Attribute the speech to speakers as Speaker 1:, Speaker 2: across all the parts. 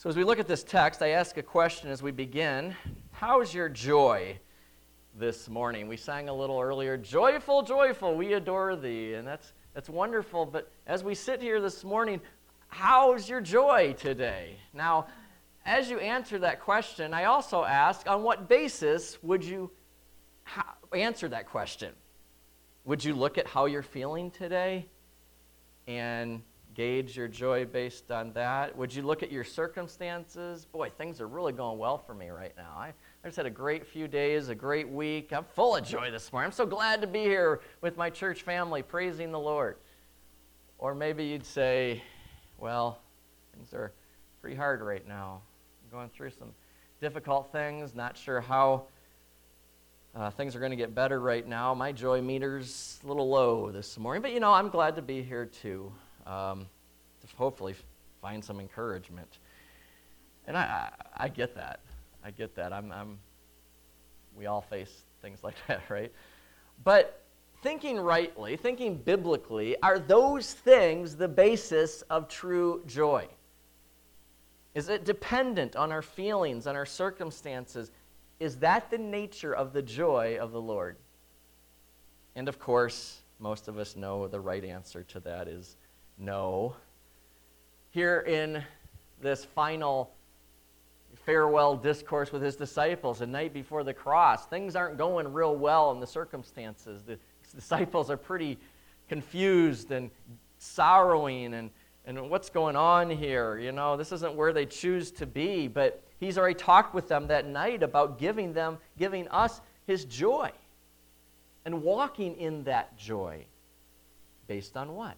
Speaker 1: So as we look at this text, I ask a question as we begin. How's your joy this morning? We sang a little earlier, joyful, joyful, we adore thee. And that's wonderful. But as we sit here this morning, how's your joy today? Now, as you answer that question, I also ask, on what basis would you answer that question? Would you look at how you're feeling today and gauge your joy based on that? Would you look at your circumstances? Boy, things are really going well for me right now. I just had a great few days, a great week. I'm full of joy this morning. I'm so glad to be here with my church family, praising the Lord. Or maybe you'd say, well, things are pretty hard right now. I'm going through some difficult things, not sure how things are going to get better right now. My joy meter's a little low this morning, but I'm glad to be here too. To hopefully find some encouragement. And I get that. I get that. We all face things like that, right? But thinking rightly, thinking biblically, are those things the basis of true joy? Is it dependent on our feelings, on our circumstances? Is that the nature of the joy of the Lord? And of course, most of us know the right answer to that is no. Here in this final farewell discourse with his disciples, the night before the cross, things aren't going real well in the circumstances. The disciples are pretty confused and sorrowing and what's going on here? This isn't where they choose to be, but he's already talked with them that night about giving us his joy and walking in that joy. Based on what?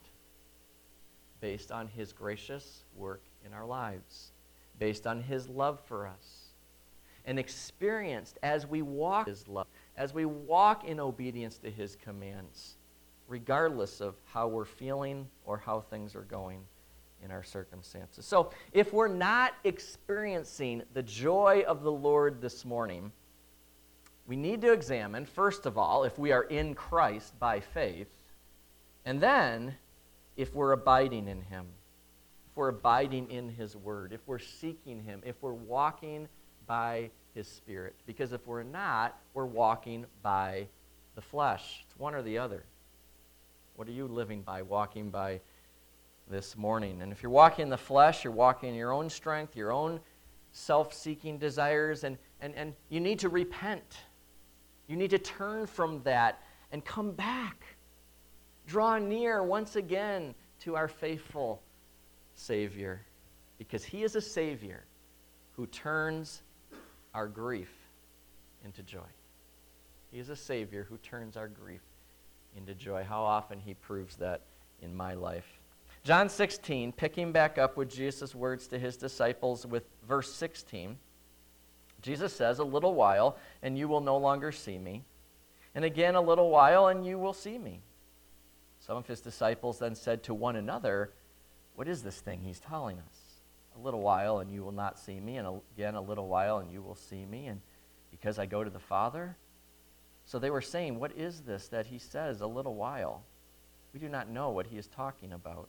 Speaker 1: Based on his gracious work in our lives, based on his love for us, and experienced as we walk his love, as we walk in obedience to his commands, regardless of how we're feeling or how things are going in our circumstances. So if we're not experiencing the joy of the Lord this morning, we need to examine, first of all, if we are in Christ by faith, and then if we're abiding in him, if we're abiding in his word, if we're seeking him, if we're walking by his Spirit. Because if we're not, we're walking by the flesh. It's one or the other. What are you living by, walking by this morning? And if you're walking in the flesh, you're walking in your own strength, your own self-seeking desires, and you need to repent. You need to turn from that and come back. Draw near once again to our faithful Savior, because he is a Savior who turns our grief into joy. He is a Savior who turns our grief into joy. How often he proves that in my life. John 16, picking back up with Jesus' words to his disciples with verse 16, Jesus says, "A little while, and you will no longer see me. And again, a little while, and you will see me." Some of his disciples then said to one another, "What is this thing he's telling us? A little while and you will not see me, and again a little while and you will see me, and because I go to the Father?" So they were saying, "What is this that he says, a little while? We do not know what he is talking about."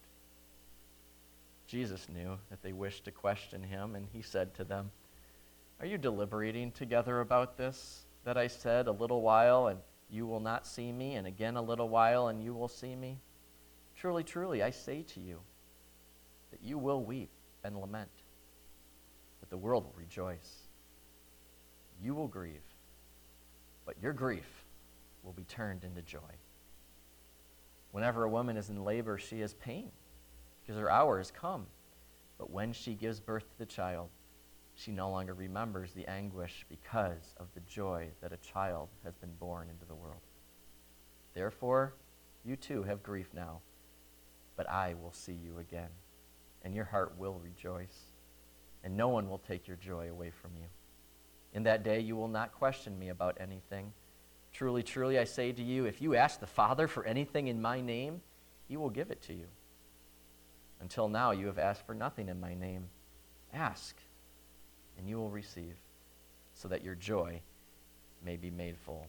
Speaker 1: Jesus knew that they wished to question him, and he said to them, "Are you deliberating together about this, that I said, a little while and you will not see me, and again a little while, and you will see me? Truly, truly, I say to you that you will weep and lament, but the world will rejoice. You will grieve, but your grief will be turned into joy. Whenever a woman is in labor, she has pain, because her hour has come. But when she gives birth to the child, she no longer remembers the anguish because of the joy that a child has been born into the world. Therefore, you too have grief now, but I will see you again, and your heart will rejoice, and no one will take your joy away from you. In that day you will not question me about anything. Truly, truly, I say to you, if you ask the Father for anything in my name, he will give it to you. Until now you have asked for nothing in my name. Ask, and you will receive, so that your joy may be made full."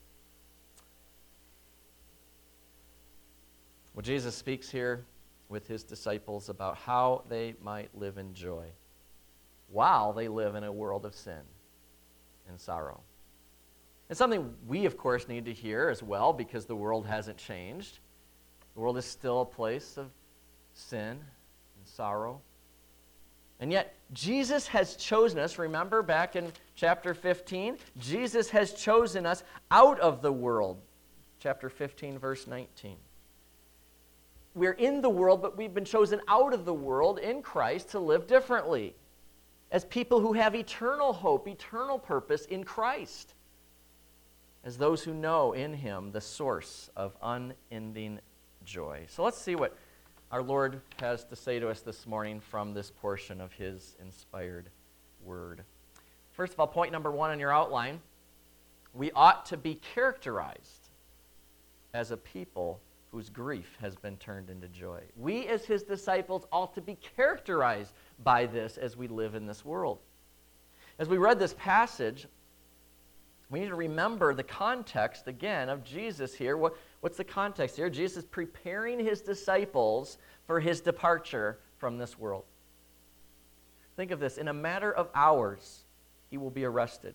Speaker 1: Well, Jesus speaks here with his disciples about how they might live in joy. while they live in a world of sin and sorrow. It's something we, of course, need to hear as well, because the world hasn't changed. The world is still a place of sin and sorrow. And yet, Jesus has chosen us. Remember back in chapter 15? Jesus has chosen us out of the world. Chapter 15, verse 19. We're in the world, but we've been chosen out of the world in Christ to live differently, as people who have eternal hope, eternal purpose in Christ, as those who know in Him the source of unending joy. So let's see what our Lord has to say to us this morning from this portion of His inspired word. First of all, point number 1 on your outline: we ought to be characterized as a people whose grief has been turned into joy. We as His disciples ought to be characterized by this as we live in this world. As we read this passage, we need to remember the context, again, of Jesus here. What's the context here? Jesus is preparing His disciples for His departure from this world. Think of this. In a matter of hours, He will be arrested.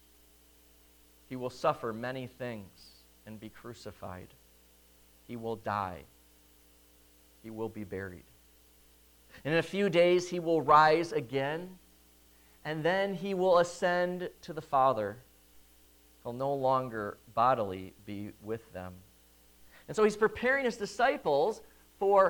Speaker 1: He will suffer many things and be crucified. He will die. He will be buried. And in a few days, He will rise again, and then He will ascend to the Father. He'll no longer bodily be with them. And so He's preparing His disciples for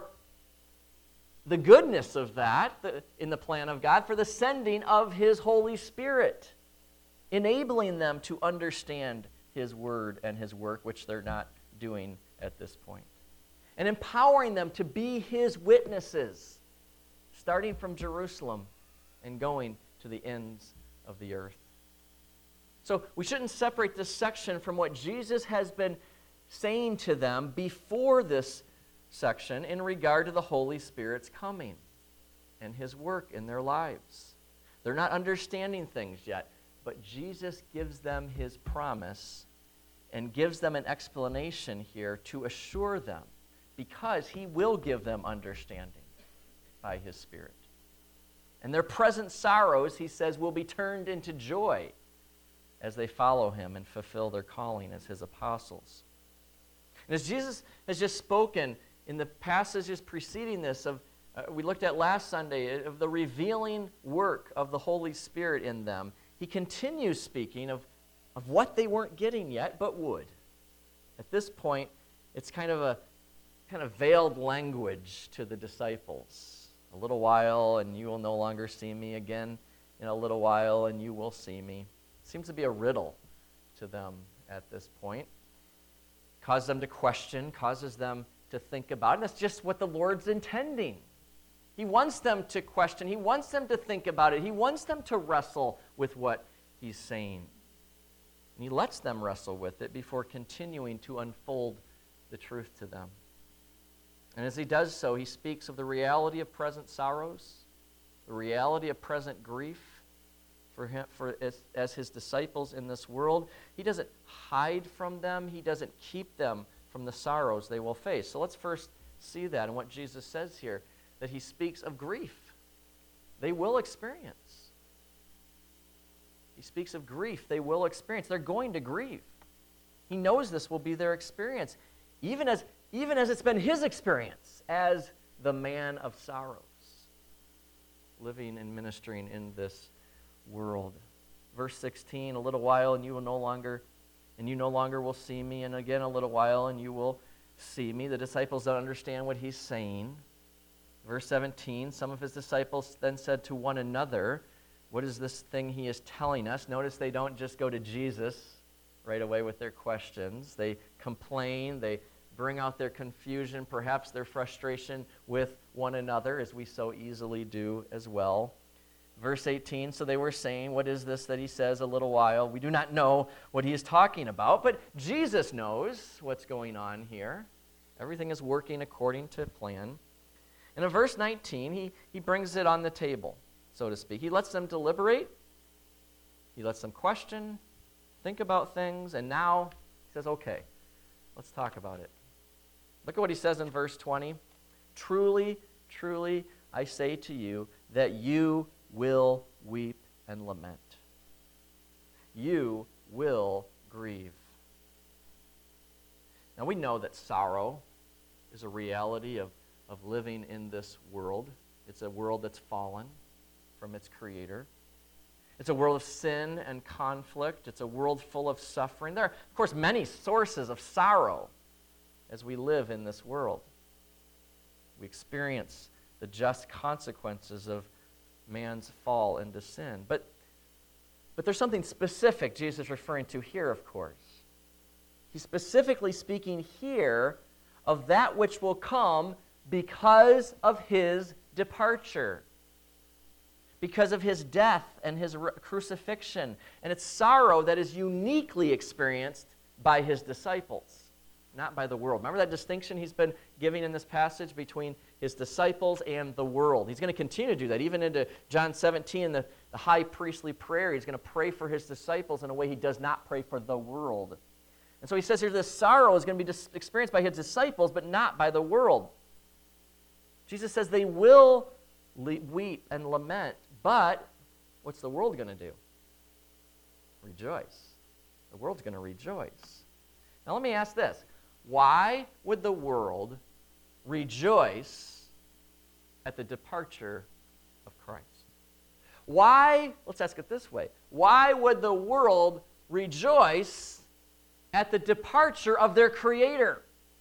Speaker 1: the goodness of that in the plan of God, for the sending of His Holy Spirit, enabling them to understand His word and His work, which they're not doing at this point, and empowering them to be His witnesses, starting from Jerusalem and going to the ends of the earth. So we shouldn't separate this section from what Jesus has been saying to them before this section in regard to the Holy Spirit's coming and His work in their lives. They're not understanding things yet, but Jesus gives them His promise and gives them an explanation here to assure them, because He will give them understanding by His Spirit. And their present sorrows, He says, will be turned into joy as they follow Him and fulfill their calling as His apostles. And as Jesus has just spoken in the passages preceding this, we looked at last Sunday, of the revealing work of the Holy Spirit in them, He continues speaking of what they weren't getting yet, but would. At this point, it's kind of veiled language to the disciples. A little while, and you will no longer see me again. In a little while, and you will see me. Seems to be a riddle to them at this point. Causes them to question, causes them to think about it. And that's just what the Lord's intending. He wants them to question. He wants them to think about it. He wants them to wrestle with what He's saying. And He lets them wrestle with it before continuing to unfold the truth to them. And as He does so, He speaks of the reality of present sorrows, the reality of present grief, as His disciples in this world. He doesn't hide from them. He doesn't keep them from the sorrows they will face. So let's first see that in what Jesus says here, that He speaks of grief. They will experience. He speaks of grief they will experience. They're going to grieve. He knows this will be their experience, even as it's been His experience as the man of sorrows, living and ministering in this world. Verse 16, a little while and you no longer will see me, and again a little while and you will see me. The disciples don't understand what He's saying. Verse 17, some of His disciples then said to one another, what is this thing He is telling us? Notice they don't just go to Jesus right away with their questions. They complain, they bring out their confusion, perhaps their frustration with one another, as we so easily do as well. Verse 18, so they were saying, what is this that He says, a little while? We do not know what He is talking about, but Jesus knows what's going on here. Everything is working according to plan. And in verse 19, he brings it on the table, so to speak. He lets them deliberate. He lets them question, think about things, and now He says, okay, let's talk about it. Look at what He says in verse 20. Truly, truly, I say to you that you will weep and lament. You will grieve. Now we know that sorrow is a reality of living in this world. It's a world that's fallen from its creator. It's a world of sin and conflict. It's a world full of suffering. There are, of course, many sources of sorrow as we live in this world. We experience the just consequences of man's fall into sin. But there's something specific Jesus is referring to here, of course. He's specifically speaking here of that which will come because of his departure, because of his death and his crucifixion. And it's sorrow that is uniquely experienced by his disciples, not by the world. Remember that distinction he's been giving in this passage between his disciples and the world. He's going to continue to do that. Even into John 17, the high priestly prayer, he's going to pray for his disciples in a way he does not pray for the world. And so he says here this sorrow is going to be experienced by his disciples, but not by the world. Jesus says they will weep and lament, but what's the world going to do? Rejoice. The world's going to rejoice. Now let me ask this. Why would the world rejoice at the departure of Christ? Why, let's ask it this way, why would the world rejoice at the departure of their Creator?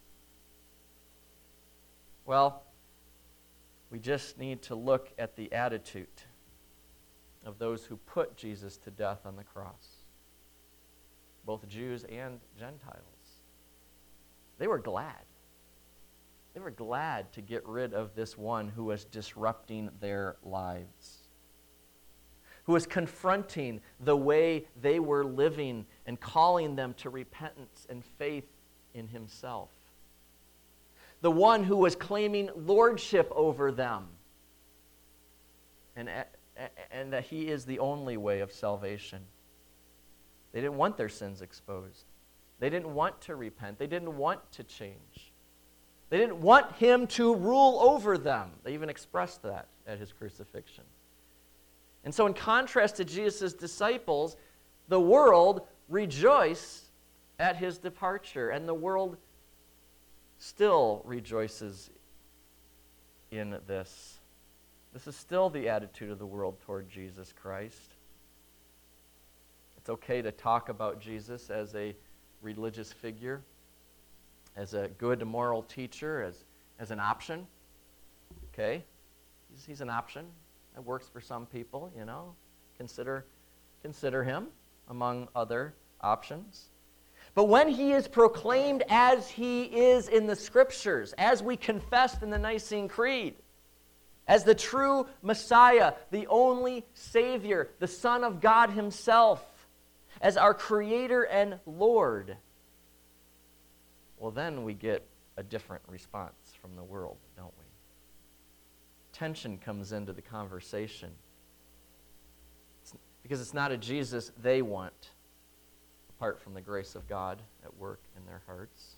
Speaker 1: Well, we just need to look at the attitude of those who put Jesus to death on the cross, both Jews and Gentiles. They were glad. They were glad to get rid of this one who was disrupting their lives, who was confronting the way they were living and calling them to repentance and faith in himself. The one who was claiming lordship over them, and that he is the only way of salvation. They didn't want their sins exposed. They didn't want to repent. They didn't want to change. They didn't want him to rule over them. They even expressed that at his crucifixion. And so in contrast to Jesus' disciples, the world rejoiced at his departure, and the world still rejoices in this. This is still the attitude of the world toward Jesus Christ. It's okay to talk about Jesus as a religious figure, as a good moral teacher, as an option. Okay? He's an option. That works for some people, you know. Consider him among other options. But when he is proclaimed as he is in the Scriptures, as we confessed in the Nicene Creed, as the true Messiah, the only Savior, the Son of God himself, as our Creator and Lord, well, then we get a different response from the world, don't we? Tension comes into the conversation. Because it's not a Jesus they want, apart from the grace of God at work in their hearts.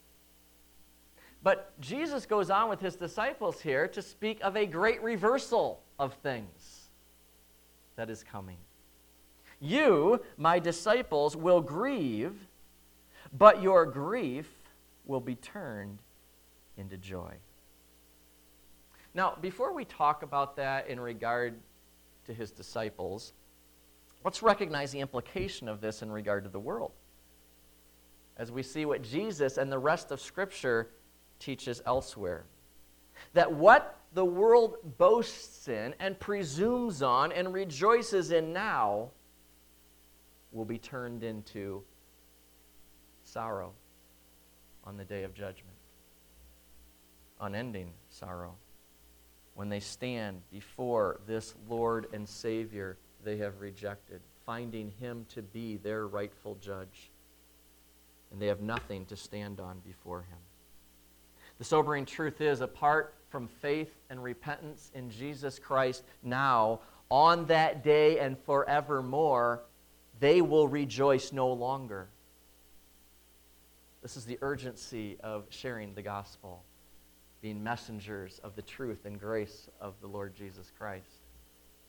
Speaker 1: But Jesus goes on with his disciples here to speak of a great reversal of things that is coming. You, my disciples, will grieve, but your grief will be turned into joy. Now, before we talk about that in regard to his disciples, let's recognize the implication of this in regard to the world, as we see what Jesus and the rest of Scripture teaches elsewhere. That what the world boasts in and presumes on and rejoices in now will be turned into sorrow on the day of judgment. Unending sorrow. When they stand before this Lord and Savior they have rejected, finding him to be their rightful judge. And they have nothing to stand on before him. The sobering truth is, apart from faith and repentance in Jesus Christ now, on that day and forevermore, they will rejoice no longer. This is the urgency of sharing the gospel, being messengers of the truth and grace of the Lord Jesus Christ.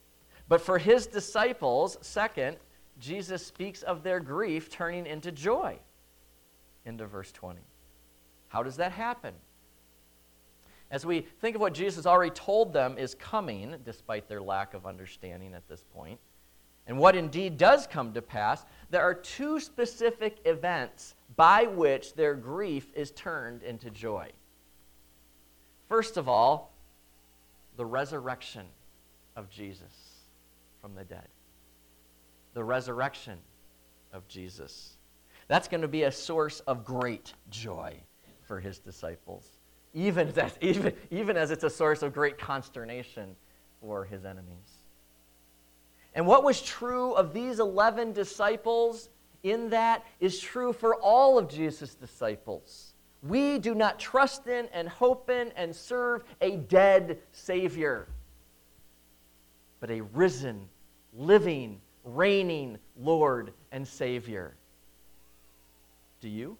Speaker 1: But for his disciples, second, Jesus speaks of their grief turning into joy. Into verse 20. How does that happen? As we think of what Jesus already told them is coming, despite their lack of understanding at this point, and what indeed does come to pass, there are two specific events by which their grief is turned into joy. First of all, the resurrection of Jesus from the dead. The resurrection of Jesus. That's going to be a source of great joy for his disciples, even as it's a source of great consternation for his enemies. And what was true of these 11 disciples in that is true for all of Jesus' disciples. We do not trust in and hope in and serve a dead Savior, but a risen, living, reigning Lord and Savior. Do you?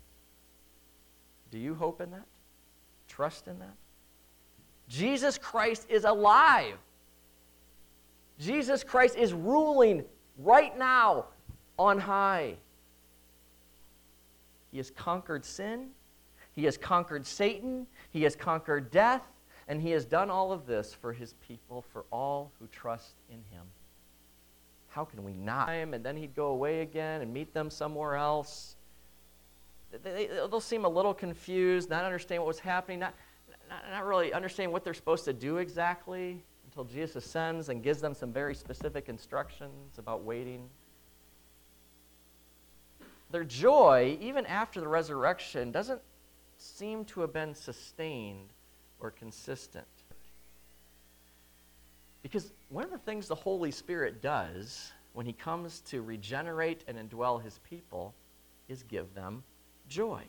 Speaker 1: Do you hope in that? Trust in that? Jesus Christ is alive. Jesus Christ is ruling right now on high. He has conquered sin. He has conquered Satan. He has conquered death. And he has done all of this for his people, for all who trust in him. How can we not? And then he'd go away again and meet them somewhere else. They'll seem a little confused, not understand what was happening, not really understand what they're supposed to do exactly until Jesus ascends and gives them some very specific instructions about waiting. Their joy, even after the resurrection, doesn't seem to have been sustained or consistent. Because one of the things the Holy Spirit does when he comes to regenerate and indwell his people is give them joy.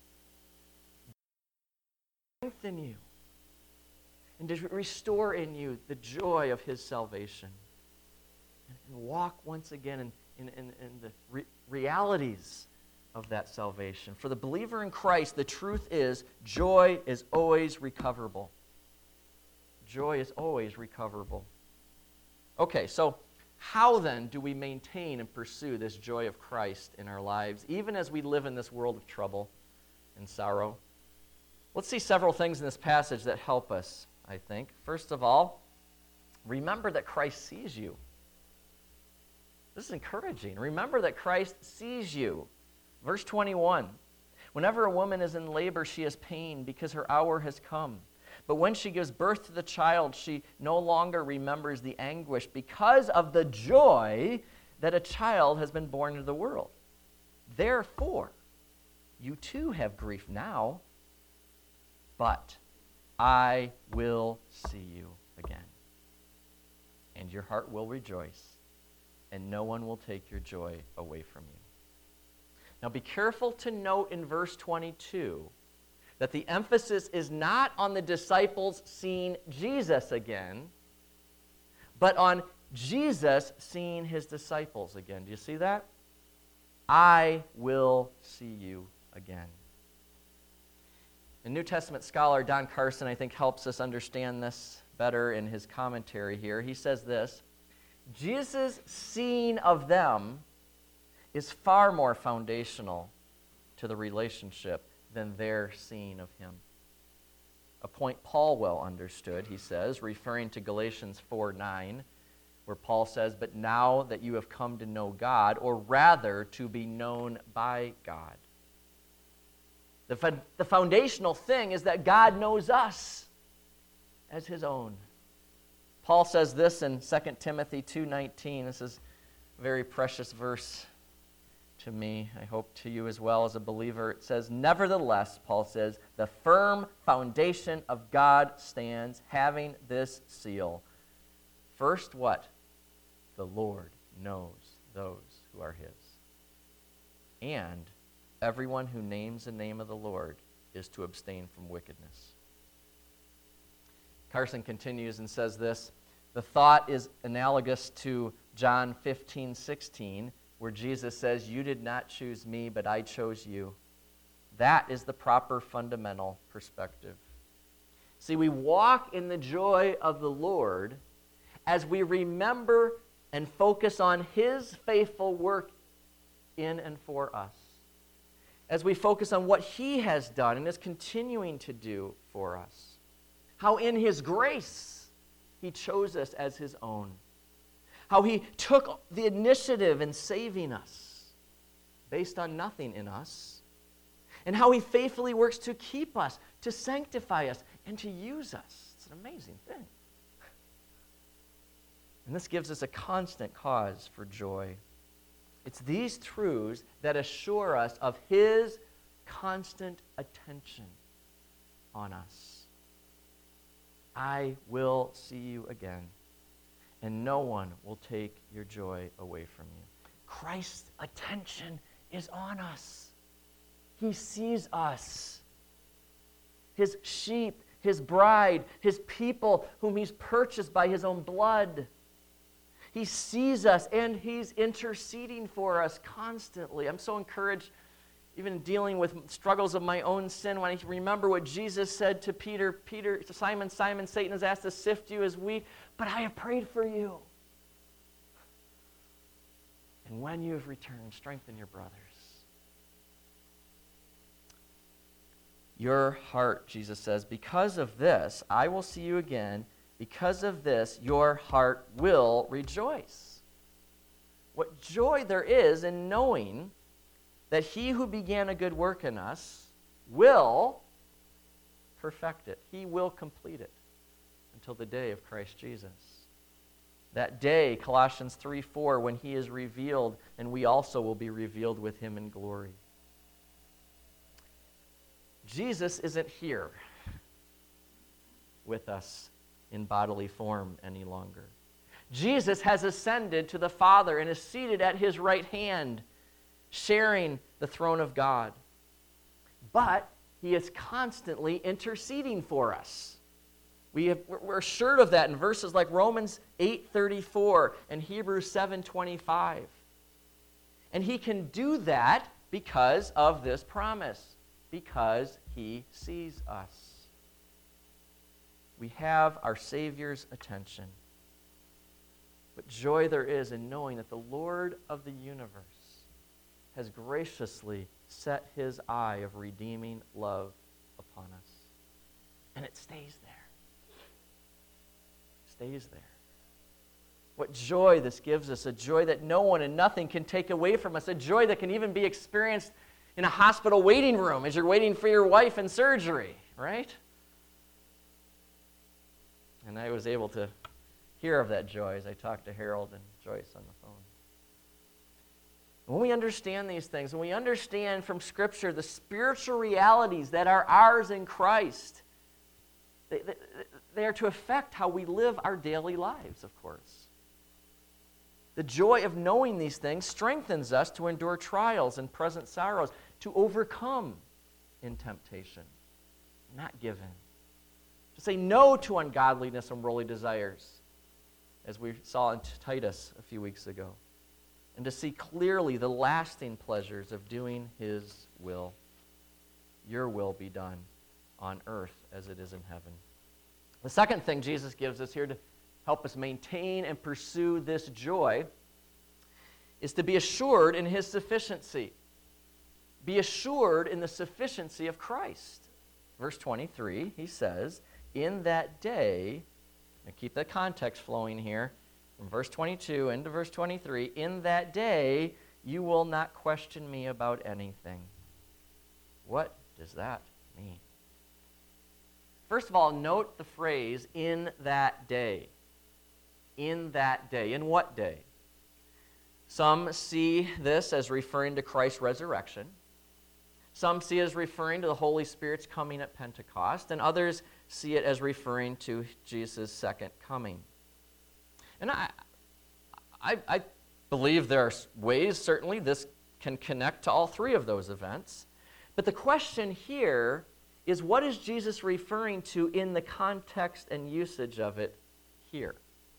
Speaker 1: Strengthen you and to restore in you the joy of his salvation and walk once again in the realities of that salvation. For the believer in Christ, the truth is joy is always recoverable. Joy is always recoverable. Okay, so how then do we maintain and pursue this joy of Christ in our lives, even as we live in this world of trouble and sorrow? Let's see several things in this passage that help us, I think. First of all, remember that Christ sees you. This is encouraging. Remember that Christ sees you. Verse 21, whenever a woman is in labor, she has pain because her hour has come. But when she gives birth to the child, she no longer remembers the anguish because of the joy that a child has been born into the world. Therefore, you too have grief now, but I will see you again. And your heart will rejoice, and no one will take your joy away from you. Now be careful to note in verse 22 that the emphasis is not on the disciples seeing Jesus again, but on Jesus seeing his disciples again. Do you see that? I will see you again. The New Testament scholar Don Carson, I think, helps us understand this better in his commentary here. He says this: Jesus' seeing of them is far more foundational to the relationship than their seeing of him. A point Paul well understood, he says, referring to Galatians 4:9, where Paul says, "But now that you have come to know God, or rather to be known by God." The foundational thing is that God knows us as his own. Paul says this in 2 Timothy 2:19. This is a very precious verse to me, I hope to you as well as a believer. It says, "Nevertheless," Paul says, "the firm foundation of God stands, having this seal. First what? The Lord knows those who are his. And everyone who names the name of the Lord is to abstain from wickedness." Carson continues and says this: the thought is analogous to John 15:16, where Jesus says, "You did not choose me, but I chose you." That is the proper fundamental perspective. See, we walk in the joy of the Lord as we remember and focus on his faithful work in and for us. As we focus on what he has done and is continuing to do for us. How in his grace he chose us as his own. How he took the initiative in saving us based on nothing in us. And how he faithfully works to keep us, to sanctify us, and to use us. It's an amazing thing. And this gives us a constant cause for joy. It's these truths that assure us of his constant attention on us. I will see you again, and no one will take your joy away from you. Christ's attention is on us. He sees us, his sheep, his bride, his people whom he's purchased by his own blood. He sees us, and he's interceding for us constantly. I'm so encouraged, even in dealing with struggles of my own sin, when I remember what Jesus said to Peter, Peter, Simon, Simon, Satan has asked to sift you as wheat, but I have prayed for you. And when you have returned, strengthen your brothers. Your heart, Jesus says, because of this, I will see you again. Because of this, your heart will rejoice. What joy there is in knowing that he who began a good work in us will perfect it. He will complete it until the day of Christ Jesus. That day, Colossians 3:4, when he is revealed, and we also will be revealed with him in glory. Jesus isn't here with us in bodily form any longer. Jesus has ascended to the Father and is seated at his right hand, sharing the throne of God. But he is constantly interceding for us. We're assured of that in verses like Romans 8:34 and Hebrews 7:25. And he can do that because of this promise, because he sees us. We have our Savior's attention. What joy there is in knowing that the Lord of the universe has graciously set his eye of redeeming love upon us. And it stays there. Stays there. What joy this gives us, a joy that no one and nothing can take away from us, a joy that can even be experienced in a hospital waiting room as you're waiting for your wife in surgery, right? And I was able to hear of that joy as I talked to Harold and Joyce on the phone. When we understand these things, when we understand from Scripture the spiritual realities that are ours in Christ, they are to affect how we live our daily lives, of course. The joy of knowing these things strengthens us to endure trials and present sorrows, to overcome in temptation, not give in. To say no to ungodliness and worldly desires, as we saw in Titus a few weeks ago. And to see clearly the lasting pleasures of doing his will. Your will be done on earth as it is in heaven. The second thing Jesus gives us here to help us maintain and pursue this joy is to be assured in his sufficiency. Be assured in the sufficiency of Christ. Verse 23, he says, in that day, and keep the context flowing here, from verse 22 into verse 23, in that day you will not question me about anything. What does that mean? First of all, note the phrase, in that day. In that day. In what day? Some see this as referring to Christ's resurrection. Some see it as referring to the Holy Spirit's coming at Pentecost, and others see it as referring to Jesus' second coming. And I believe there are ways, certainly, this can connect to all three of those events. But the question here is, what is Jesus referring to in the context and usage of it here?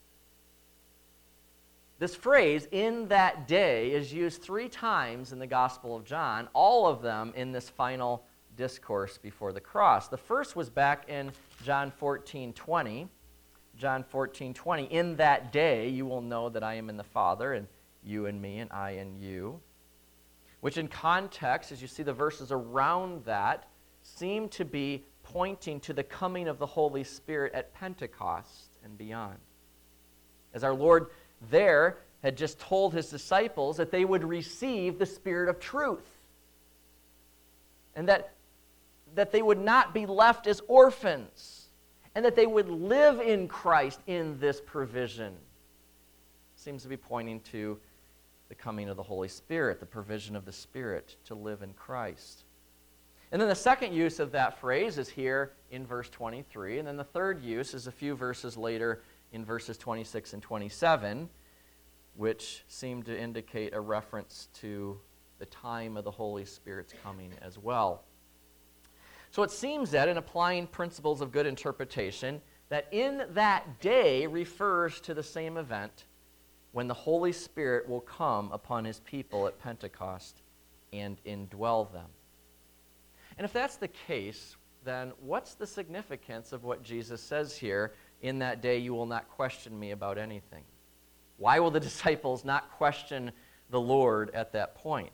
Speaker 1: This phrase, in that day, is used 3 times in the Gospel of John, all of them in this final discourse before the cross. The first was back in John 14:20. John 14:20, in that day you will know that I am in the Father, and you in me, and I in you. Which in context, as you see the verses around that, seem to be pointing to the coming of the Holy Spirit at Pentecost and beyond. As our Lord there had just told his disciples that they would receive the Spirit of truth. And that they would not be left as orphans. And that they would live in Christ in this provision. Seems to be pointing to the coming of the Holy Spirit, the provision of the Spirit to live in Christ. And then the second use of that phrase is here in verse 23. And then the third use is a few verses later in verses 26 and 27, which seem to indicate a reference to the time of the Holy Spirit's coming as well. So it seems that in applying principles of good interpretation, that in that day refers to the same event when the Holy Spirit will come upon his people at Pentecost and indwell them. And if that's the case, then what's the significance of what Jesus says here, in that day you will not question me about anything? Why will the disciples not question the Lord at that point?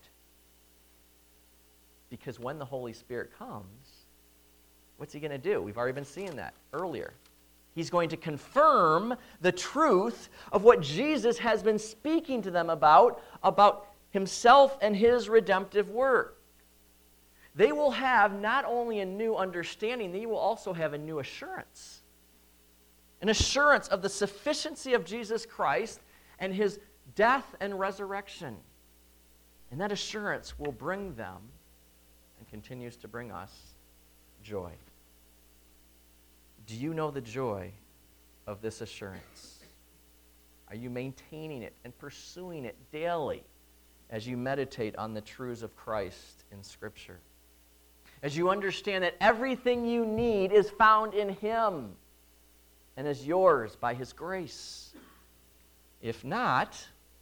Speaker 1: Because when the Holy Spirit comes, what's he going to do? We've already been seeing that earlier. He's going to confirm the truth of what Jesus has been speaking to them about himself and his redemptive work. They will have not only a new understanding, they will also have a new assurance. An assurance of the sufficiency of Jesus Christ and his death and resurrection. And that assurance will bring them, and continues to bring us, joy. Do you know the joy of this assurance? Are you maintaining it and pursuing it daily as you meditate on the truths of Christ in Scripture? As you understand that everything you need is found in him and is yours by his grace. If not,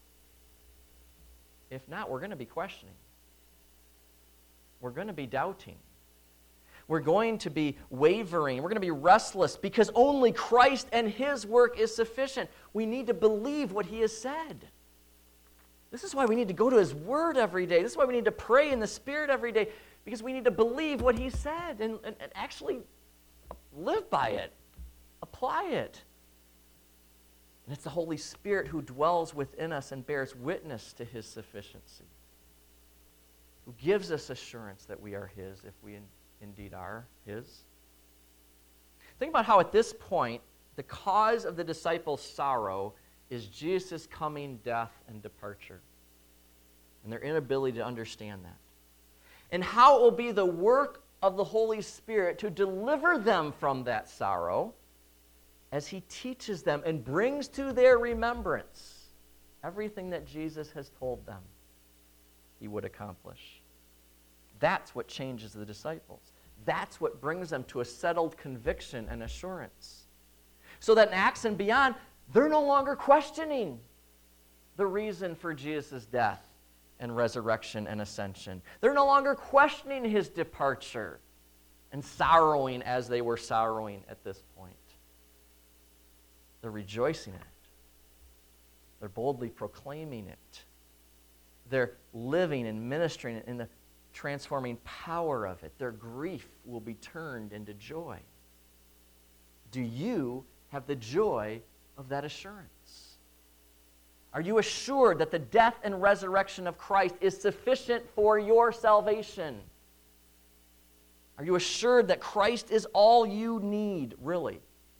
Speaker 1: we're going to be questioning. We're going to be doubting. We're going to be wavering. We're going to be restless because only Christ and his work is sufficient. We need to believe what he has said. This is why we need to go to his word every day. This is why we need to pray in the Spirit every day, because we need to believe what he said and actually live by it, apply it. And it's the Holy Spirit who dwells within us and bears witness to his sufficiency, who gives us assurance that we are his if we indeed are his. Think about how at this point, the cause of the disciples' sorrow is Jesus' coming, death, and departure, and their inability to understand that. And how it will be the work of the Holy Spirit to deliver them from that sorrow as he teaches them and brings to their remembrance everything that Jesus has told them he would accomplish. That's what changes the disciples. That's what brings them to a settled conviction and assurance. So that in Acts and beyond, they're no longer questioning the reason for Jesus' death and resurrection and ascension. They're no longer questioning his departure and sorrowing as they were sorrowing at this point. They're rejoicing in it. They're boldly proclaiming it. They're living and ministering in the transforming power of it. Their grief will be turned into joy. Do you have the joy of that assurance? Are you assured that the death and resurrection of Christ is sufficient for your salvation? Are you assured that Christ is all you need, really?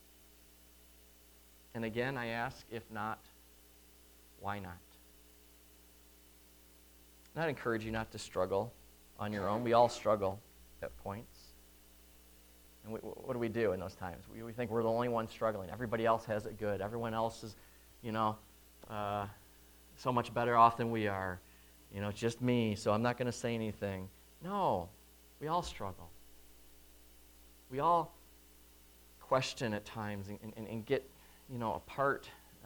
Speaker 1: And again, I ask, if not, why not? And I'd encourage you not to struggle on your own. We all struggle at points. And what do we do in those times? We think we're the only ones struggling. Everybody else has it good. Everyone else is, so much better off than we are. It's just me, so I'm not going to say anything. No, we all struggle. We all question at times and get, apart,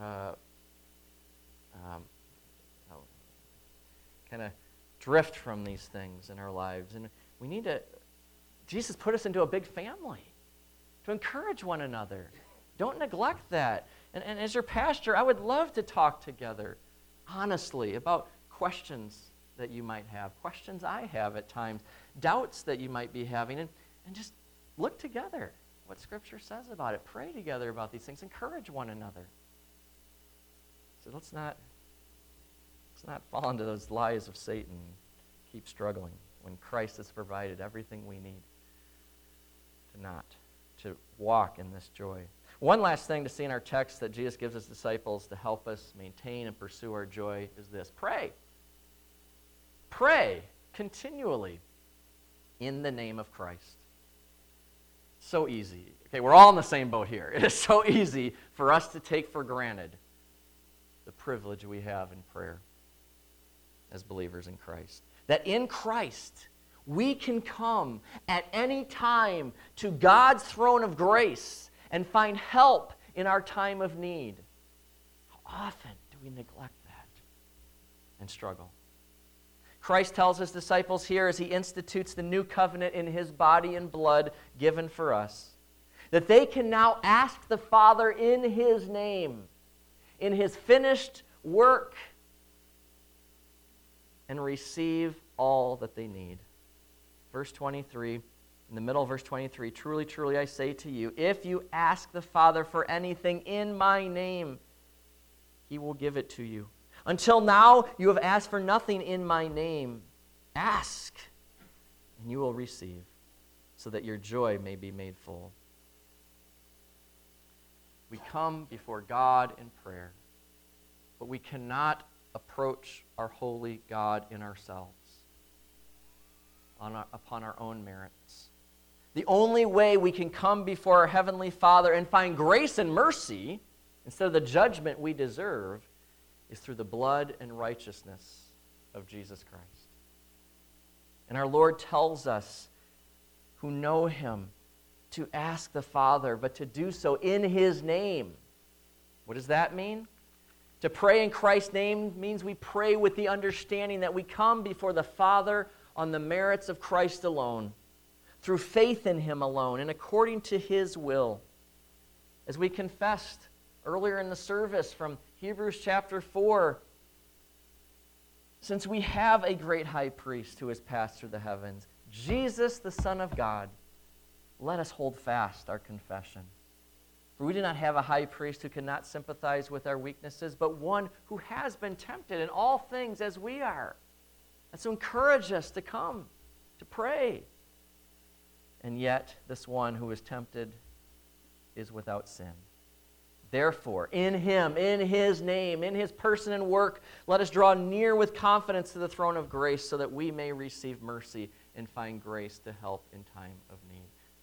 Speaker 1: kind of drift from these things in our lives. And we need to, Jesus put us into a big family to encourage one another, Don't neglect that. And as your pastor, I would love to talk together honestly about questions that you might have, questions I have at times, doubts that you might be having, and just look together what Scripture says about it. Pray together about these things. Encourage one another. So let's not fall into those lies of Satan and keep struggling when Christ has provided everything we need to walk in this joy. One last thing to see in our text that Jesus gives his disciples to help us maintain and pursue our joy is this. Pray. Pray continually in the name of Christ. So easy. Okay, we're all in the same boat here. It is so easy for us to take for granted the privilege we have in prayer as believers in Christ. That in Christ, we can come at any time to God's throne of grace and find help in our time of need. How often do we neglect that and struggle? Christ tells his disciples here as he institutes the new covenant in his body and blood given for us, that they can now ask the Father in his name, in his finished work, and receive all that they need. Verse 23, in the middle of verse 23, truly, truly, I say to you, if you ask the Father for anything in my name, he will give it to you. Until now, you have asked for nothing in my name. Ask, and you will receive, so that your joy may be made full. We come before God in prayer, but we cannot approach our holy God in ourselves, upon our own merits. The only way we can come before our Heavenly Father and find grace and mercy instead of the judgment we deserve is through the blood and righteousness of Jesus Christ. And our Lord tells us who know him to ask the Father, but to do so in his name. What does that mean? To pray in Christ's name means we pray with the understanding that we come before the Father on the merits of Christ alone, through faith in him alone, and according to his will. As we confessed earlier in the service from Hebrews chapter 4, since we have a great high priest who has passed through the heavens, Jesus, the Son of God, let us hold fast our confession. For we do not have a high priest who cannot sympathize with our weaknesses, but one who has been tempted in all things as we are. And so encourage us to come, to pray. And yet, this one who is tempted is without sin. Therefore, in him, in his name, in his person and work, let us draw near with confidence to the throne of grace so that we may receive mercy and find grace to help in time of need.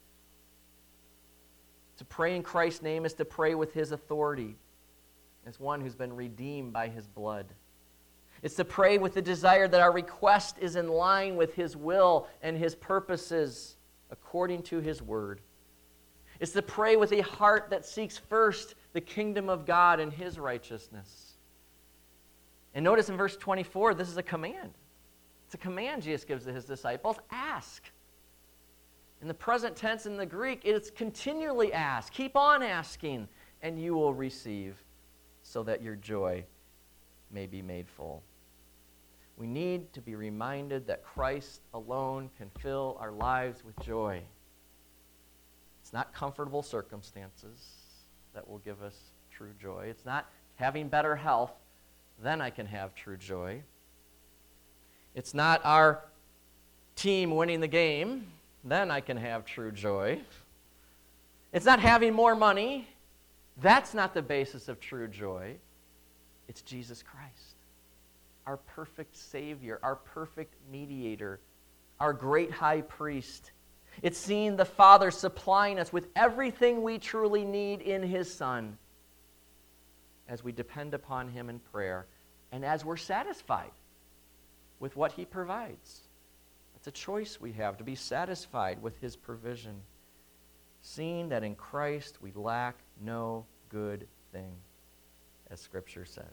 Speaker 1: To pray in Christ's name is to pray with his authority as one who's been redeemed by his blood. It's to pray with the desire that our request is in line with his will and his purposes according to his word. It's to pray with a heart that seeks first the kingdom of God and his righteousness. And notice in verse 24, this is a command. It's a command Jesus gives to his disciples. Ask. In the present tense in the Greek, it's continually ask. Keep on asking, and you will receive, so that your joy may be made full. We need to be reminded that Christ alone can fill our lives with joy. It's not comfortable circumstances that will give us true joy. It's not having better health, then I can have true joy. It's not our team winning the game, then I can have true joy. It's not having more money. That's not the basis of true joy. It's Jesus Christ, our perfect Savior, our perfect mediator, our great high priest. It's seeing the Father supplying us with everything we truly need in his Son as we depend upon him in prayer and as we're satisfied with what he provides. It's a choice we have to be satisfied with his provision, seeing that in Christ we lack no good thing, as Scripture says.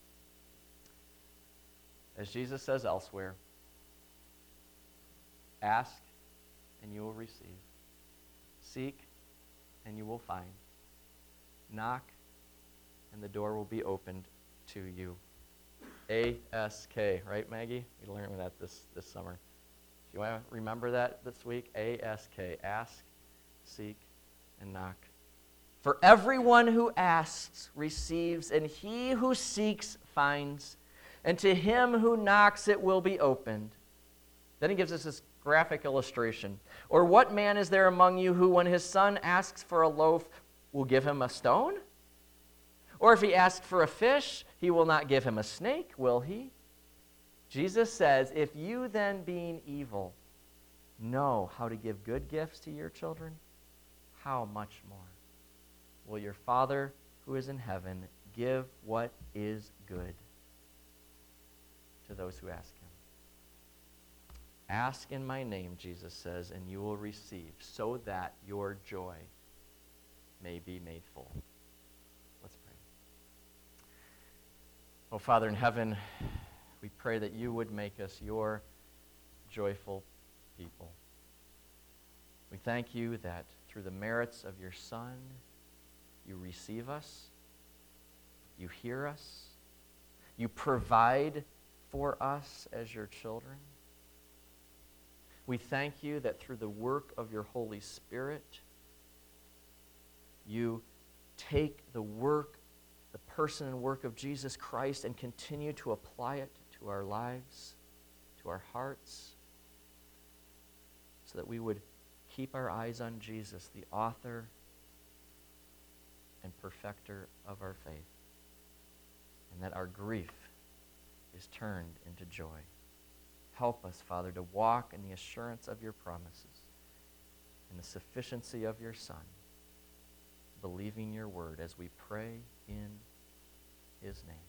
Speaker 1: As Jesus says elsewhere, ask and you will receive. Seek and you will find. Knock, and the door will be opened to you. A-S-K, right, Maggie? We learned that this summer. Do you want to remember that this week? A-S-K, ask, seek, and knock. For everyone who asks receives, and he who seeks finds, and to him who knocks it will be opened. Then he gives us this graphic illustration. Or what man is there among you who, when his son asks for a loaf, will give him a stone? Or if he asks for a fish, he will not give him a snake, will he? Jesus says, if you then, being evil, know how to give good gifts to your children, how much more will your Father who is in heaven give what is good to those who ask him? Ask in my name, Jesus says, and you will receive, so that your joy may be made full. Let's pray. Oh, Father in heaven, we pray that you would make us your joyful people. We thank you that through the merits of your Son, you receive us, you hear us, you provide for us as your children. We thank you that through the work of your Holy Spirit, you take the person and work of Jesus Christ and continue to apply it to our lives, to our hearts, so that we would keep our eyes on Jesus, the author and perfecter of our faith, and that our grief is turned into joy. Help us, Father, to walk in the assurance of your promises, in the sufficiency of your Son, believing your word as we pray in his name.